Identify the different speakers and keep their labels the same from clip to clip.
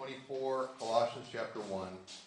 Speaker 1: 24, Colossians chapter 1.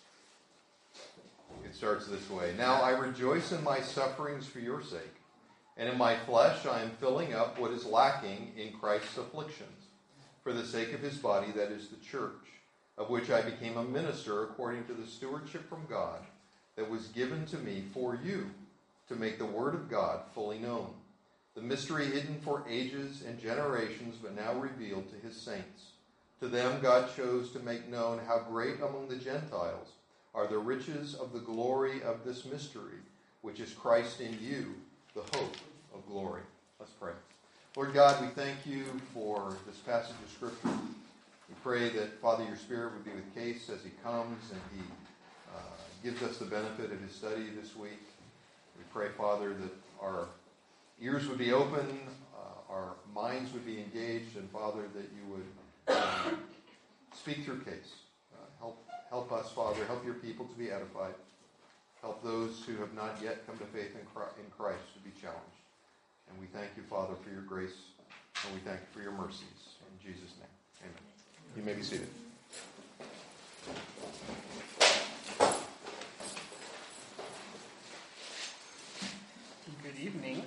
Speaker 1: It starts this way. Now I rejoice in my sufferings for your sake, and in my flesh I am filling up what is lacking in Christ's afflictions, for the sake of his body, that is the church, of which I became a minister according to the stewardship from God that was given to me for you, to make the word of God fully known, the mystery hidden for ages and generations, but now revealed to his saints. To them God chose to make known how great among the Gentiles are the riches of the glory of this mystery, which is Christ in you, the hope of glory. Let's pray. Lord God, we thank you for this passage of Scripture. We pray that, Father, your Spirit would be with Case as he comes and he gives us the benefit of his study this week. We pray, Father, that our ears would be open, our minds would be engaged, and, Father, that you would speak through Case. Help us, Father. Help your people to be edified. Help those who have not yet come to faith in Christ to be challenged. And we thank you, Father, for your grace, and we thank you for your mercies. In Jesus' name, amen. You may be seated.
Speaker 2: Good evening.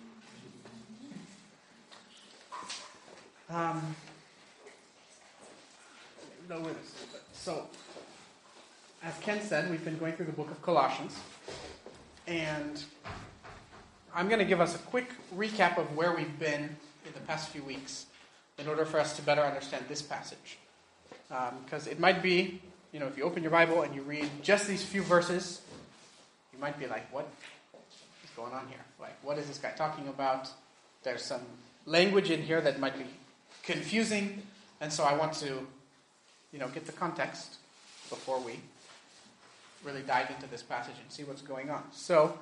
Speaker 2: So, as Ken said, we've been going through the book of Colossians, and I'm going to give us a quick recap of where we've been in the past few weeks in order for us to better understand this passage. Because it might be, if you open your Bible and you read just these few verses, you might be like, what is going on here? Like, what is this guy talking about? There's some language in here that might be confusing, and so I want to, get the context before we really dive into this passage and see what's going on. So,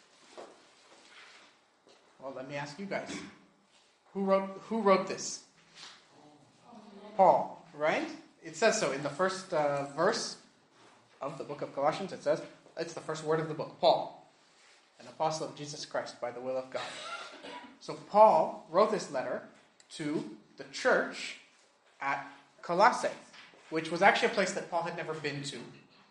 Speaker 2: let me ask you guys. Who wrote this? Paul, right? It says so in the first verse of the book of Colossians. It says, it's the first word of the book. Paul, an apostle of Jesus Christ by the will of God. So Paul wrote this letter to the church at Colossae, which was actually a place that Paul had never been to.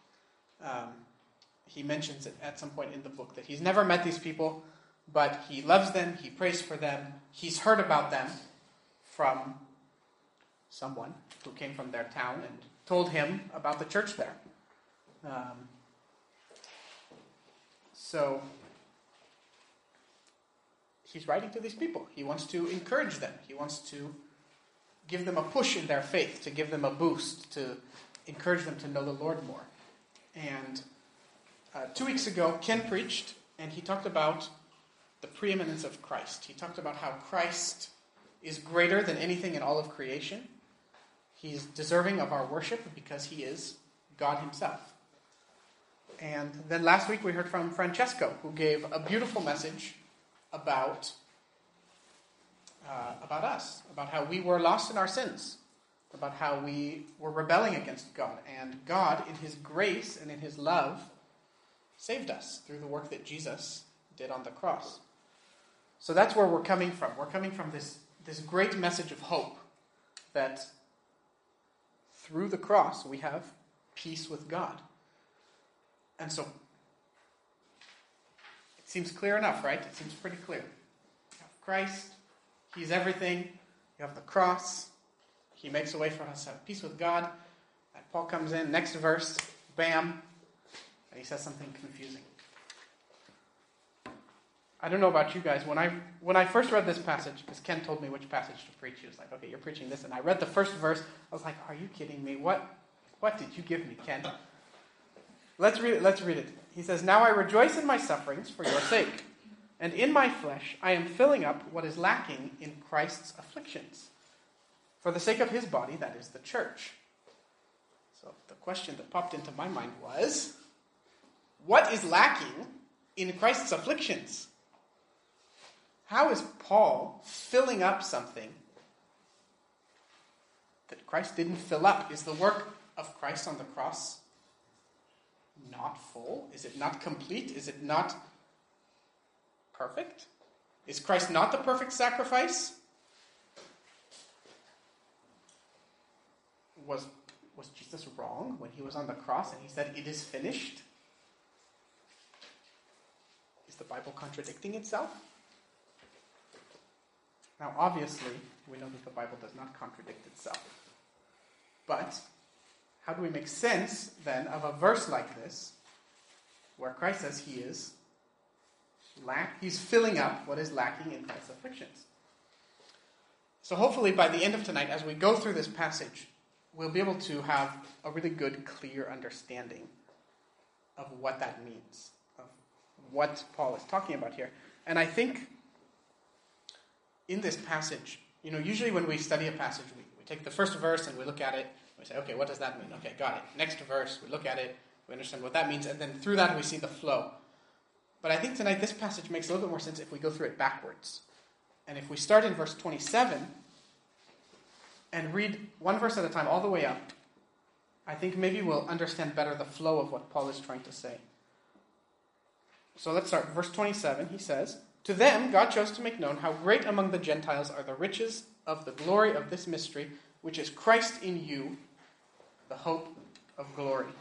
Speaker 2: He mentions it at some point in the book that he's never met these people, but he loves them, he prays for them, he's heard about them from someone who came from their town and told him about the church there. So he's writing to these people. He wants to encourage them. He wants to give them a push in their faith, to give them a boost, to encourage them to know the Lord more. And 2 weeks ago, Ken preached, and he talked about the preeminence of Christ. He talked about how Christ is greater than anything in all of creation. He's deserving of our worship because he is God himself. And then last week we heard from Francesco, who gave a beautiful message about us, about how we were lost in our sins, about how we were rebelling against God. And God, in his grace and in his love, saved us through the work that Jesus did on the cross. So that's where we're coming from. We're coming from this great message of hope that through the cross we have peace with God. And so it seems clear enough, right? It seems pretty clear. You have Christ, he's everything. You have the cross. He makes a way for us to have peace with God. And Paul comes in, next verse, bam, and he says something confusing. I don't know about you guys. When I first read this passage, because Ken told me which passage to preach, he was like, okay, you're preaching this. And I read the first verse. I was like, are you kidding me? What did you give me, Ken? Let's read it. He says, now I rejoice in my sufferings for your sake. And in my flesh I am filling up what is lacking in Christ's afflictions, for the sake of his body, that is the church. So the question that popped into my mind was, what is lacking in Christ's afflictions? How is Paul filling up something that Christ didn't fill up? Is the work of Christ on the cross not full? Is it not complete? Is it not perfect? Is Christ not the perfect sacrifice? Was Was Jesus wrong when he was on the cross and he said, "It is finished"? Is the Bible contradicting itself? Now, obviously, we know that the Bible does not contradict itself. But how do we make sense, then, of a verse like this, where Christ says he's filling up what is lacking in Christ's afflictions? So hopefully by the end of tonight, as we go through this passage, we'll be able to have a really good, clear understanding of what that means, of what Paul is talking about here. And I think in this passage, usually when we study a passage, we take the first verse and we look at it, and we say, okay, what does that mean? Okay, got it. Next verse, we look at it, we understand what that means, and then through that we see the flow. But I think tonight this passage makes a little bit more sense if we go through it backwards. And if we start in verse 27 and read one verse at a time all the way up, I think maybe we'll understand better the flow of what Paul is trying to say. So let's start. Verse 27, he says, "To them God chose to make known how great among the Gentiles are the riches of the glory of this mystery, which is Christ in you, the hope of glory."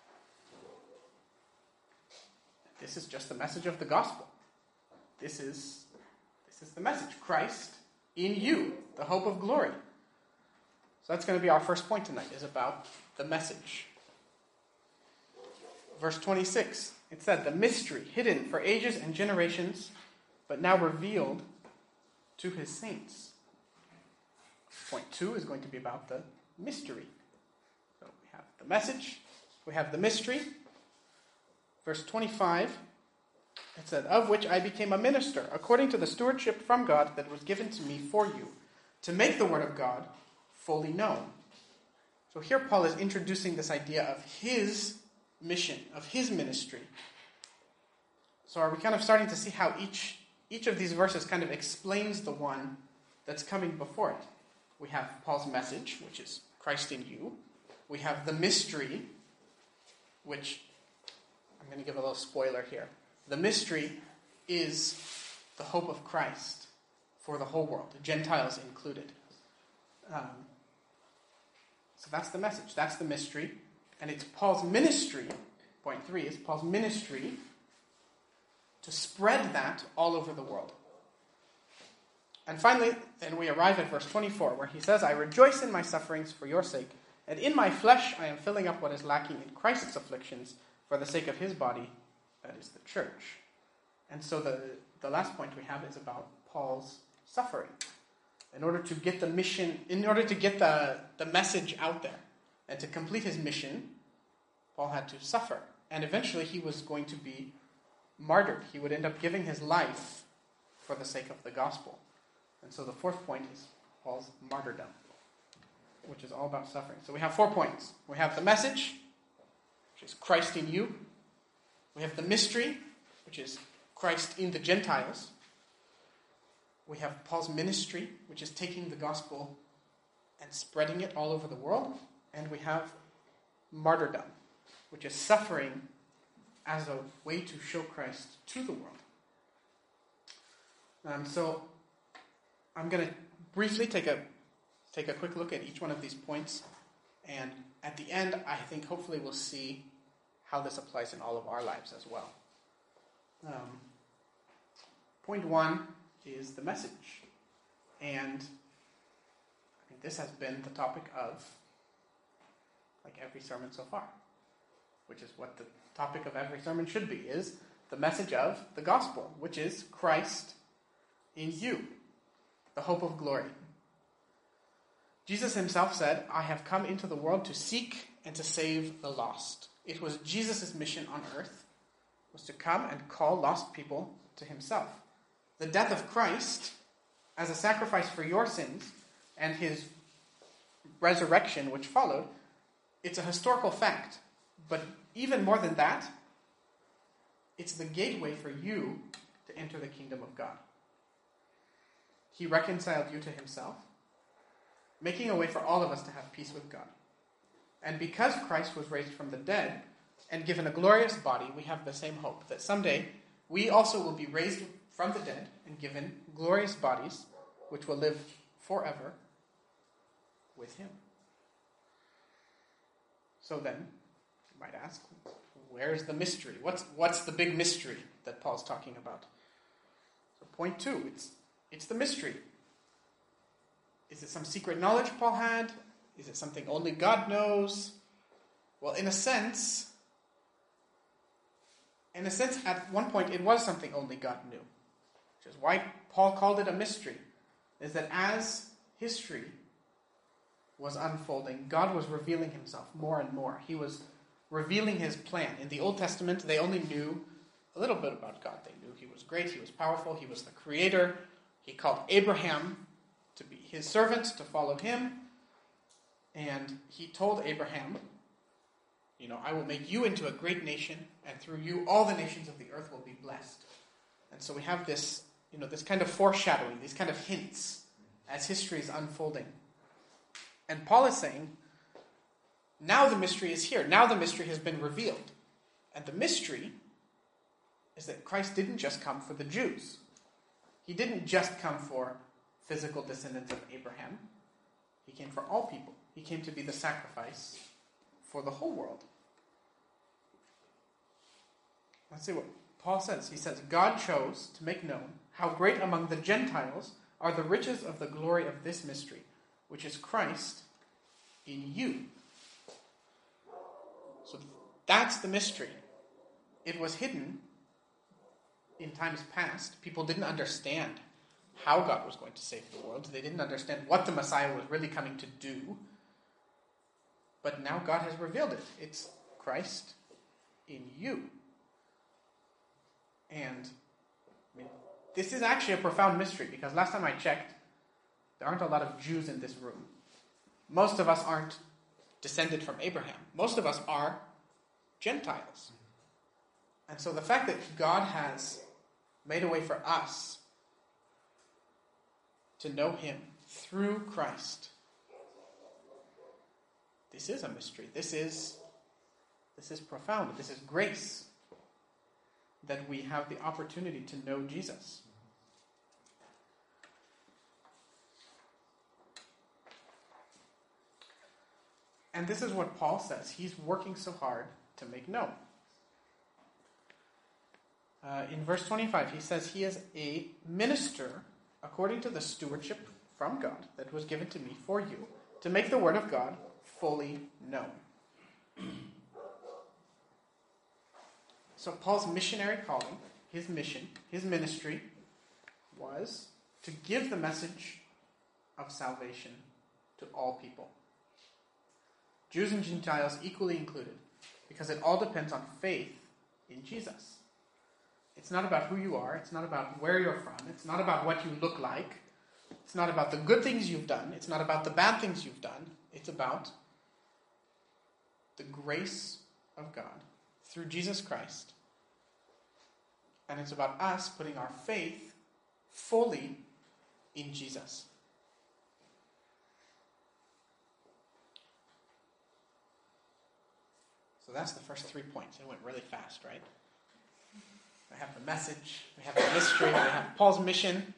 Speaker 2: This is just the message of the gospel. This is the message. Christ in you, the hope of glory. So that's going to be our first point tonight, is about the message. Verse 26, it said, "The mystery hidden for ages and generations, but now revealed to his saints." Point 2 is going to be about the mystery. So we have the message, we have the mystery. Verse 25, it said, "Of which I became a minister, according to the stewardship from God that was given to me for you, to make the word of God fully known." So here Paul is introducing this idea of his mission, of his ministry. So are we kind of starting to see how each of these verses kind of explains the one that's coming before it? We have Paul's message, which is Christ in you. We have the mystery, which, I'm going to give a little spoiler here. The mystery is the hope of Christ for the whole world, the Gentiles included. So that's the message, that's the mystery. And it's Paul's ministry, point 3 is Paul's ministry to spread that all over the world. And finally, then we arrive at verse 24, where he says, "I rejoice in my sufferings for your sake, and in my flesh I am filling up what is lacking in Christ's afflictions for the sake of his body, that is the church." And so the last point we have is about Paul's suffering. In order to get the mission, in order to get the message out there, and to complete his mission, Paul had to suffer. And eventually he was going to be martyred. He would end up giving his life for the sake of the gospel. And so the fourth point is Paul's martyrdom, which is all about suffering. So we have 4 points. We have the message, which is Christ in you. We have the mystery, which is Christ in the Gentiles. We have Paul's ministry, which is taking the gospel and spreading it all over the world. And we have martyrdom, which is suffering as a way to show Christ to the world. So I'm going to briefly take a quick look at each one of these points. And at the end, I think hopefully we'll see how this applies in all of our lives as well. Point 1 is the message. And I think this has been the topic of every sermon so far, which is what the topic of every sermon should be, is the message of the gospel, which is Christ in you, the hope of glory. Jesus himself said, "I have come into the world to seek and to save the lost." It was Jesus' mission on earth, was to come and call lost people to himself. The death of Christ as a sacrifice for your sins and his resurrection, which followed, it's a historical fact. But even more than that, it's the gateway for you to enter the kingdom of God. He reconciled you to himself, making a way for all of us to have peace with God. And because Christ was raised from the dead and given a glorious body, we have the same hope that someday we also will be raised from the dead and given glorious bodies which will live forever with him. So then, you might ask, where's the mystery? What's the big mystery that Paul's talking about? So point 2, it's the mystery. Is it some secret knowledge Paul had? Is it something only God knows? Well, in a sense, at one point, it was something only God knew. Which is why Paul called it a mystery. Is that as history was unfolding, God was revealing himself more and more. He was revealing his plan. In the Old Testament, they only knew a little bit about God. They knew he was great, he was powerful, he was the creator. He called Abraham to be his servant, to follow him. And he told Abraham, I will make you into a great nation, and through you all the nations of the earth will be blessed. And so we have this, this kind of foreshadowing, these kind of hints as history is unfolding. And Paul is saying, now the mystery is here. Now the mystery has been revealed. And the mystery is that Christ didn't just come for the Jews. He didn't just come for physical descendants of Abraham. He came for all people. He came to be the sacrifice for the whole world. Let's see what Paul says. He says, God chose to make known how great among the Gentiles are the riches of the glory of this mystery, which is Christ in you. So that's the mystery. It was hidden in times past. People didn't understand how God was going to save the world. They didn't understand what the Messiah was really coming to do. But now God has revealed it. It's Christ in you. And this is actually a profound mystery, because last time I checked, there aren't a lot of Jews in this room. Most of us aren't descended from Abraham. Most of us are Gentiles. And so the fact that God has made a way for us to know him through Christ, this is a mystery. This is profound. This is grace, that we have the opportunity to know Jesus. And this is what Paul says he's working so hard to make known. In verse 25, he says he is a minister according to the stewardship from God that was given to me for you, to make the word of God fully known. So Paul's missionary calling, his mission, his ministry, was to give the message of salvation to all people. Jews and Gentiles equally included, because it all depends on faith in Jesus. It's not about who you are. It's not about where you're from. It's not about what you look like. It's not about the good things you've done. It's not about the bad things you've done. It's about the grace of God through Jesus Christ. And it's about us putting our faith fully in Jesus. So that's the first 3 points. It went really fast, right? We have the message, we have the mystery, we have Paul's mission.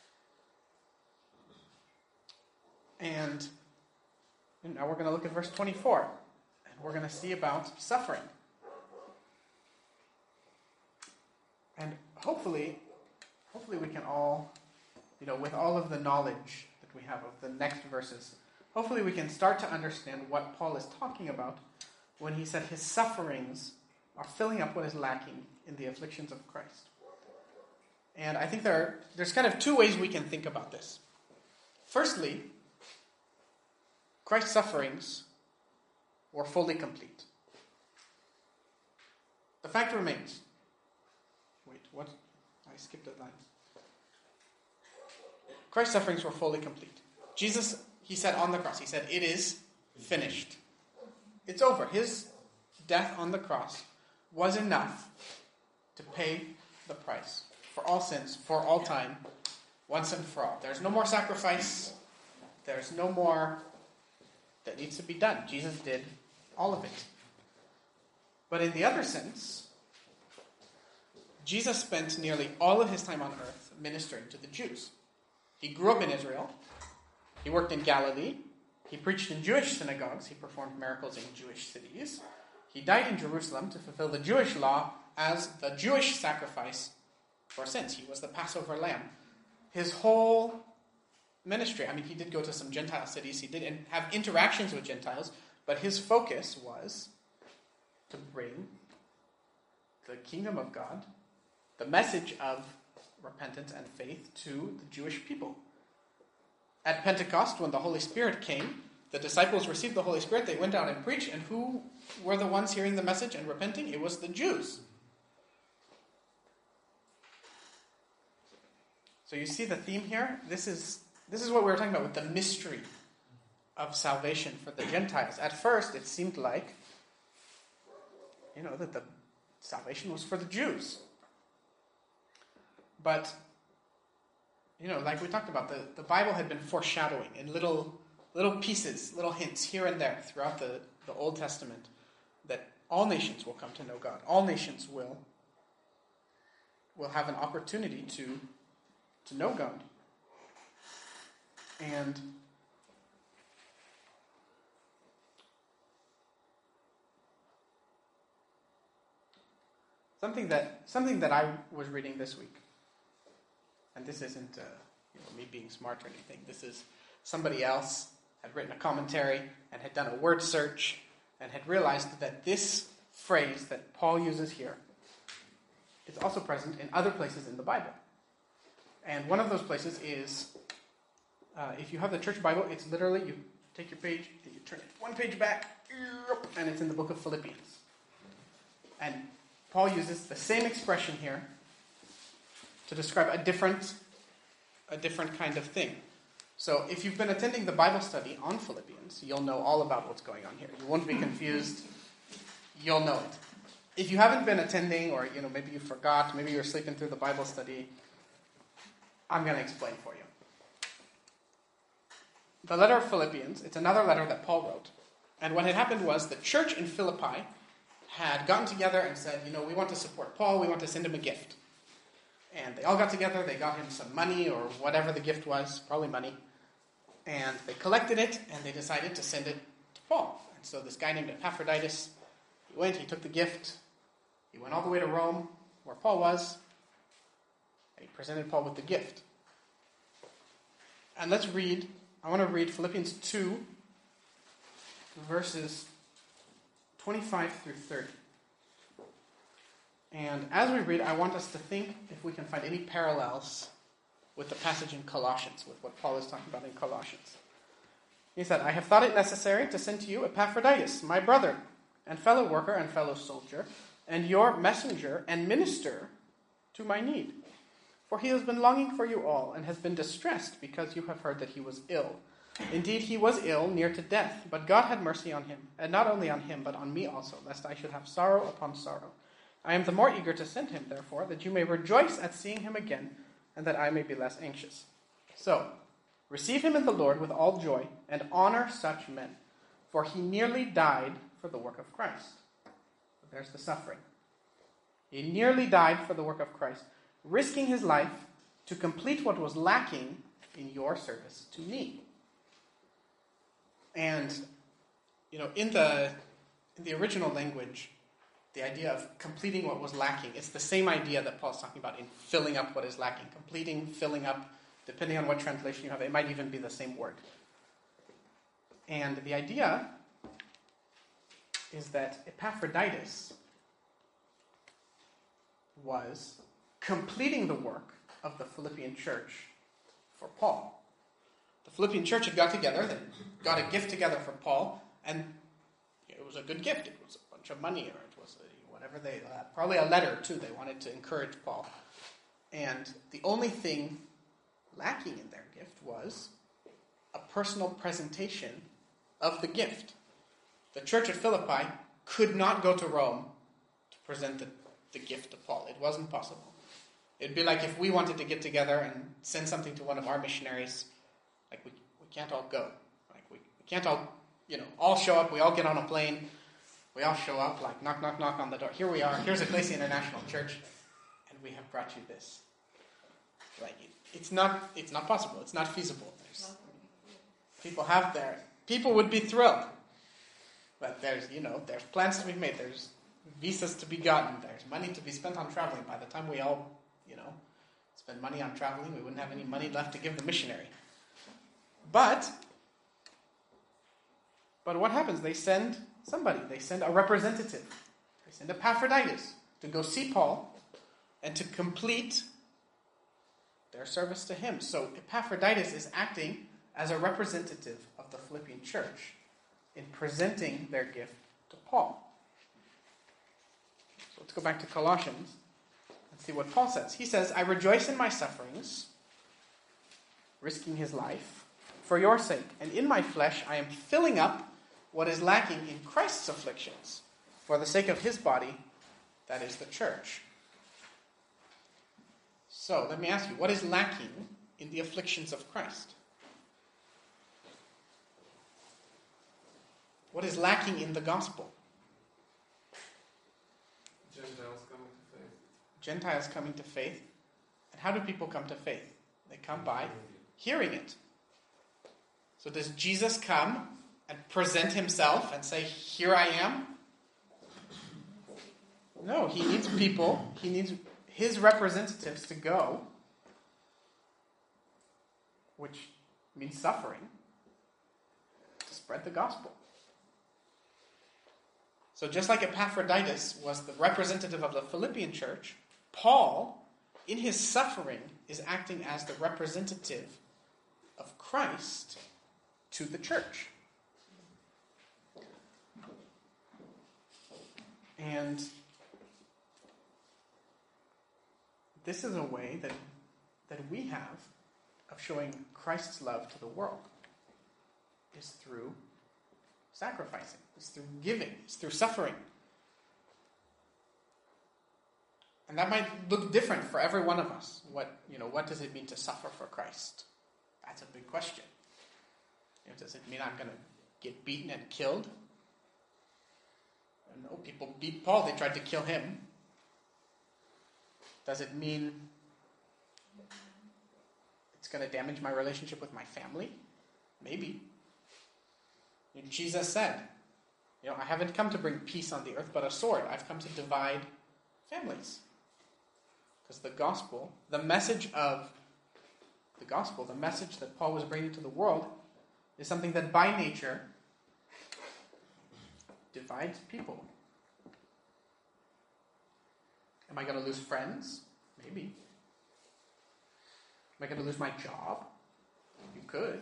Speaker 2: And now we're going to look at verse 24. And we're going to see about suffering. And hopefully we can all, with all of the knowledge that we have of the next verses, hopefully we can start to understand what Paul is talking about when he said his sufferings are filling up what is lacking in the afflictions of Christ. And I think there's kind of 2 ways we can think about this. Firstly, Christ's sufferings were fully complete. The fact remains. Wait, what? I skipped a line. Christ's sufferings were fully complete. Jesus, he said on the cross, he said, "It is finished." It's over. His death on the cross was enough to pay the price for all sins, for all time, once and for all. There's no more sacrifice. There's no more that needs to be done. Jesus did all of it. But in the other sense, Jesus spent nearly all of his time on earth ministering to the Jews. He grew up in Israel. He worked in Galilee. He preached in Jewish synagogues. He performed miracles in Jewish cities. He died in Jerusalem to fulfill the Jewish law as the Jewish sacrifice for sins. He was the Passover lamb. His whole ministry, he did go to some Gentile cities. He did have interactions with Gentiles, but his focus was to bring the kingdom of God, the message of repentance and faith to the Jewish people. At Pentecost, when the Holy Spirit came, the disciples received the Holy Spirit. They went out and preached, and who were the ones hearing the message and repenting? It was the Jews. So you see the theme here? This is what we were talking about with the mystery of salvation for the Gentiles. At first, it seemed like, that the salvation was for the Jews. But, like we talked about, the Bible had been foreshadowing in little pieces, little hints here and there throughout the Old Testament that all nations will come to know God. All nations will have an opportunity to know God. And something that I was reading this week, and this isn't me being smart or anything. This is somebody else had written a commentary and had done a word search and had realized that this phrase that Paul uses here is also present in other places in the Bible. And one of those places is, if you have the church Bible, it's literally, you take your page and you turn it one page back, and it's in the book of Philippians. And Paul uses the same expression here to describe a different kind of thing. So if you've been attending the Bible study on Philippians, you'll know all about what's going on here. You won't be confused. You'll know it. If you haven't been attending, or maybe you forgot, maybe you're sleeping through the Bible study, I'm going to explain for you. The letter of Philippians, it's another letter that Paul wrote. And what had happened was the church in Philippi had gotten together and said, we want to support Paul, we want to send him a gift. And they all got together, they got him some money or whatever the gift was, probably money. And they collected it and they decided to send it to Paul. And so this guy named Epaphroditus, he went, he took the gift, he went all the way to Rome, where Paul was, and he presented Paul with the gift. And I want to read Philippians 2, verses 25 through 30. And as we read, I want us to think if we can find any parallels with the passage in Colossians, with what Paul is talking about in Colossians. He said, I have thought it necessary to send to you Epaphroditus, my brother, and fellow worker and fellow soldier, and your messenger and minister to my need. For he has been longing for you all, and has been distressed because you have heard that he was ill. Indeed, he was ill, near to death, but God had mercy on him, and not only on him, but on me also, lest I should have sorrow upon sorrow. I am the more eager to send him, therefore, that you may rejoice at seeing him again, and that I may be less anxious. So, receive him in the Lord with all joy, and honor such men, for he nearly died for the work of Christ. There's the suffering. He nearly died for the work of Christ, risking his life to complete what was lacking in your service to me. And, in the original language, the idea of completing what was lacking, it's the same idea that Paul's talking about in filling up what is lacking. Completing, filling up, depending on what translation you have, it might even be the same word. And the idea is that Epaphroditus was completing the work of the Philippian church for Paul. The Philippian church had got together, they got a gift together for Paul, and it was a good gift. It was a bunch of money, or it was whatever they, probably a letter too. They wanted to encourage Paul. And the only thing lacking in their gift was a personal presentation of the gift. The church at Philippi could not go to Rome to present the gift to Paul. It wasn't possible. It'd be like if we wanted to get together and send something to one of our missionaries, like we can't all go. Like we can't all show up, we all get on a plane, we all show up, like knock, knock, knock on the door. Here we are, here's Ecclesia International Church, and we have brought you this. Like it's not possible, it's not feasible. People have People would be thrilled. But there's plans to be made. There's visas to be gotten. There's money to be spent on traveling. By the time we all, spend money on traveling, we wouldn't have any money left to give the missionary. But what happens? They send somebody. They send a representative. They send Epaphroditus to go see Paul and to complete their service to him. So Epaphroditus is acting as a representative of the Philippian church in presenting their gift to Paul. So let's go back to Colossians and see what Paul says. He says, I rejoice in my sufferings, risking his life, for your sake. And in my flesh I am filling up what is lacking in Christ's afflictions, for the sake of his body, that is the church. So let me ask you, what is lacking in the afflictions of Christ? What is lacking in the gospel?
Speaker 3: Gentiles coming to faith.
Speaker 2: Gentiles coming to faith. And how do people come to faith? They come by hearing it. So does Jesus come and present himself and say, here I am? No, he needs people. He needs his representatives to go, which means suffering, to spread the gospel. So just like Epaphroditus was the representative of the Philippian church, Paul, in his suffering, is acting as the representative of Christ to the church. And this is a way that we have of showing Christ's love to the world, is through sacrificing, it's through giving, it's through suffering. And that might look different for every one of us. What does it mean to suffer for Christ? That's a big question. Does it mean I'm going to get beaten and killed? No, people beat Paul, they tried to kill him. Does it mean it's going to damage my relationship with my family? Maybe. Jesus said, I haven't come to bring peace on the earth, but a sword. I've come to divide families. Because the gospel, the message that Paul was bringing to the world, is something that by nature divides people. Am I going to lose friends? Maybe. Am I going to lose my job? You could.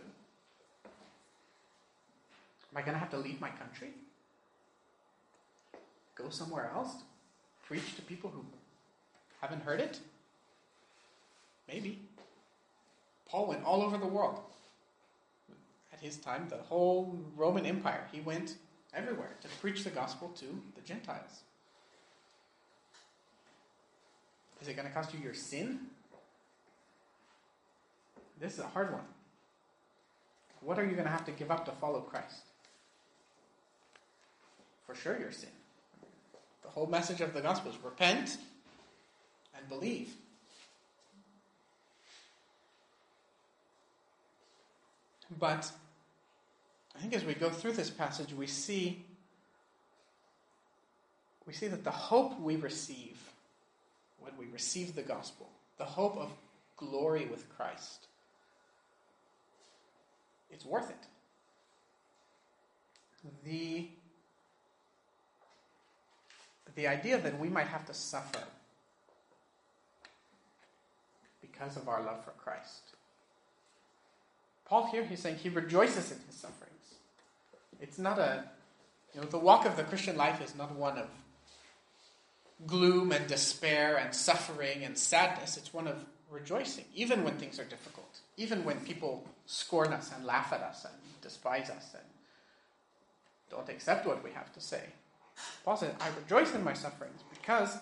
Speaker 2: Am I going to have to leave my country? Go somewhere else? Preach to people who haven't heard it? Maybe. Paul went all over the world. At his time, the whole Roman Empire, he went everywhere to preach the gospel to the Gentiles. Is it going to cost you your sin? This is a hard one. What are you going to have to give up to follow Christ? For sure your sin. The whole message of the gospel is repent and believe. But I think as we go through this passage, we see that the hope we receive when we receive the gospel, the hope of glory with Christ, it's worth it. The idea that we might have to suffer because of our love for Christ. Paul here, he's saying he rejoices in his sufferings. It's not the walk of the Christian life is not one of gloom and despair and suffering and sadness. It's one of rejoicing, even when things are difficult, even when people scorn us and laugh at us and despise us and don't accept what we have to say. Paul says, I rejoice in my sufferings because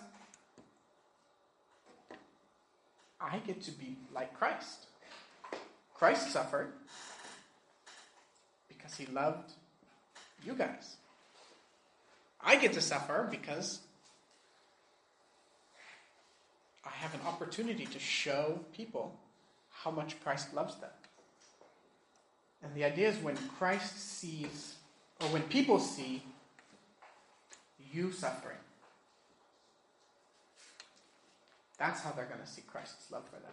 Speaker 2: I get to be like Christ. Christ suffered because he loved you guys. I get to suffer because I have an opportunity to show people how much Christ loves them. And the idea is when Christ sees, or when people see you suffering, that's how they're going to see Christ's love for them.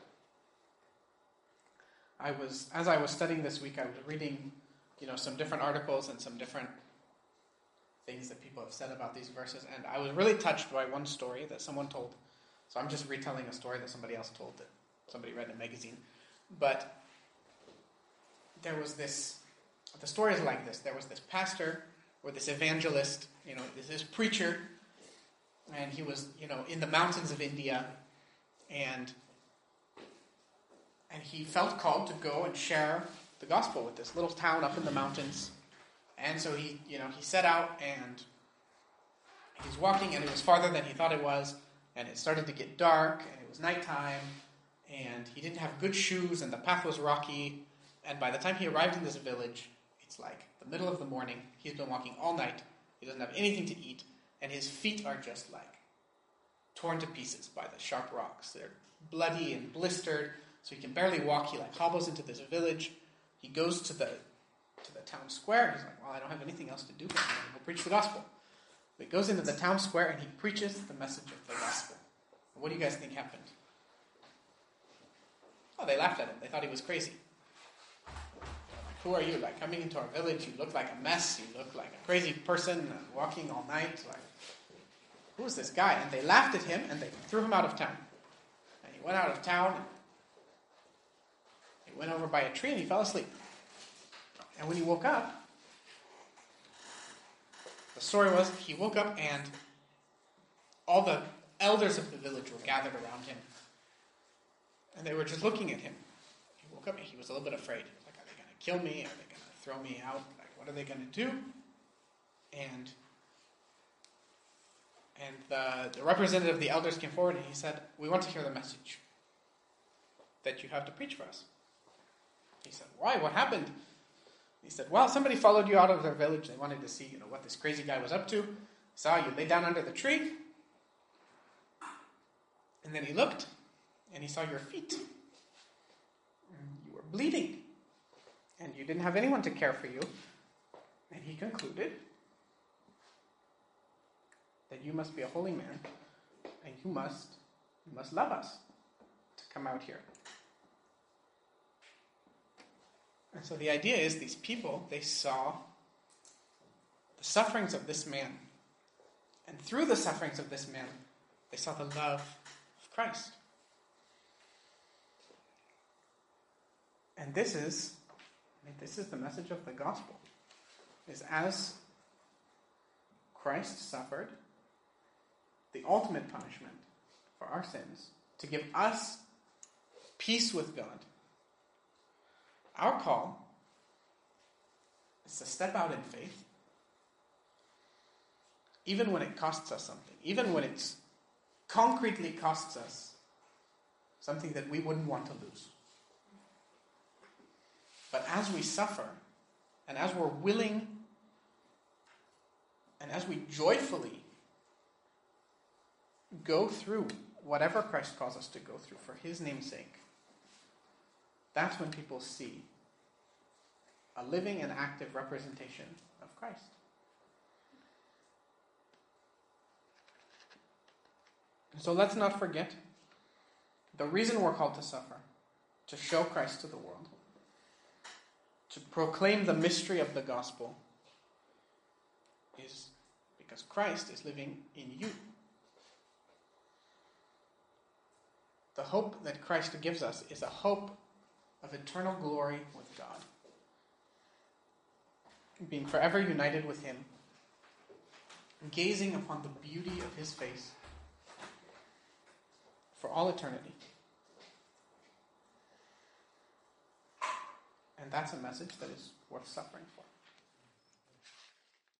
Speaker 2: As I was studying this week, I was reading, some different articles and some different things that people have said about these verses, and I was really touched by one story that someone told. So I'm just retelling a story that somebody else told, that somebody read in a magazine. But there was the story is like this. There was this pastor or this evangelist, this preacher, and he was, in the mountains of India, and he felt called to go and share the gospel with this little town up in the mountains. And so he set out, and he's walking, and it was farther than he thought it was, and it started to get dark, and it was nighttime, and he didn't have good shoes, and the path was rocky, and by the time he arrived in this village, it's like the middle of the morning. He's been walking all night. He doesn't have anything to eat, and his feet are just like torn to pieces by the sharp rocks. They're bloody and blistered, so he can barely walk. He hobbles into this village. He goes to the town square, and he's like, well, I don't have anything else to do, but I'm going to go preach the gospel. But he goes into the town square, and he preaches the message of the gospel. What do you guys think happened? Oh, they laughed at him. They thought he was crazy. Who are you? Coming into our village, you look like a mess. You look like a crazy person walking all night. Who is this guy? And they laughed at him, and they threw him out of town. And he went out of town. He went over by a tree, and he fell asleep. And when he woke up, the story was he woke up, and all the elders of the village were gathered around him. And they were just looking at him. He woke up, and he was a little bit afraid. Are they going to kill me? Are they going to throw me out? What are they going to do? And the representative of the elders came forward, and he said, we want to hear the message that you have to preach for us. He said, why? What happened? He said, well, somebody followed you out of their village. They wanted to see, what this crazy guy was up to. Saw you lay down under the tree. And then he looked, and he saw your feet. You were bleeding. And you didn't have anyone to care for you. And he concluded that you must be a holy man, and you must love us to come out here. And so the idea is these people, they saw the sufferings of this man. And through the sufferings of this man, they saw the love of Christ. And this is the message of the gospel. Is as Christ suffered the ultimate punishment for our sins to give us peace with God, our call is to step out in faith, even when it costs us something, even when it concretely costs us something that we wouldn't want to lose. But as we suffer, and as we're willing, and as we joyfully go through whatever Christ calls us to go through for his name's sake, that's when people see a living and active representation of Christ. So let's not forget the reason we're called to suffer, to show Christ to the world, to proclaim the mystery of the gospel, is because Christ is living in you. The hope that Christ gives us is a hope of eternal glory with God. Being forever united with him, gazing upon the beauty of his face for all eternity. And that's a message that is worth suffering for.